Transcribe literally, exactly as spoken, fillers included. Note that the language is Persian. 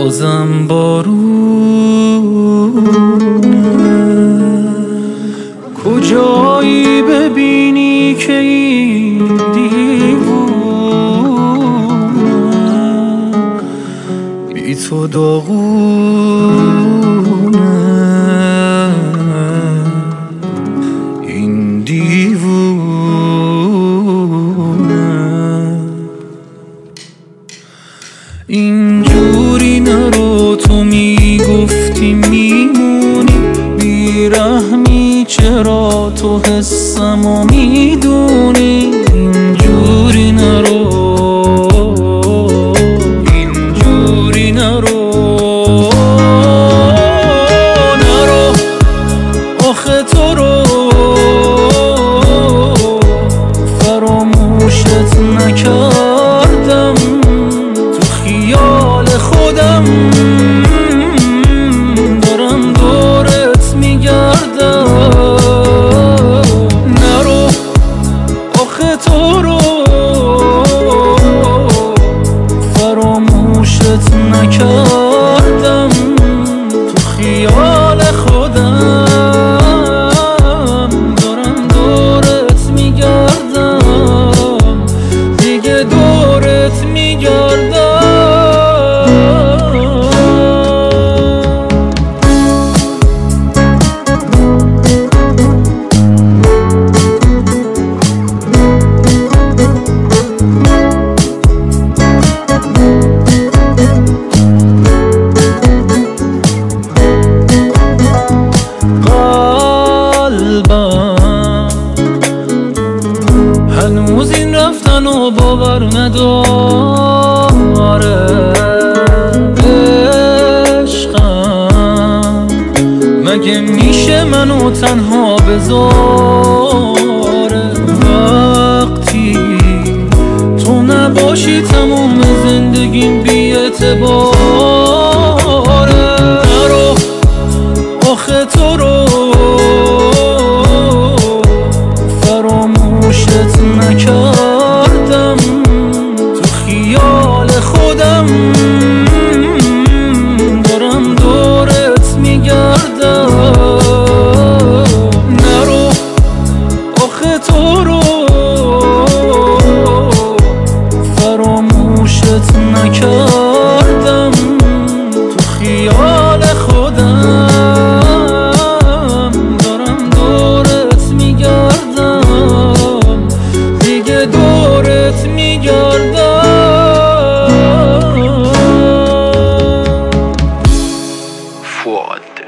بازم بارونه، کجایی ببینی که این دیوونه بی تو داغونه. این دیوونه اینجوری نرو، تو میگفتی میمونی، بیرحمی چرا تو حسمو میدونی. اینجوری نرو، اینجوری نرو، نرو آخه تو رو فراموشت نکردم، تو خیال خودم دارم دورت میگردم. نرو آخه تو رو فراموشت نکردم، تو خیال خودم دارم دورت میگردم، دیگه دورت میگردم. هنوز این رفتن و باور نداره، عشقم مگه میشه منو تنها بذاره. وقتی تو نباشی تموم زندگیم بی اعتباره. نرو آخه تو رو فراموشت نکردم، تو خیال خودم دارم دورت میگردم. نرو آخه تو رو فراموشت نکردم، تو خیال خودم دارم دورت میگردم، دیگه دورت میگردم. فؤاد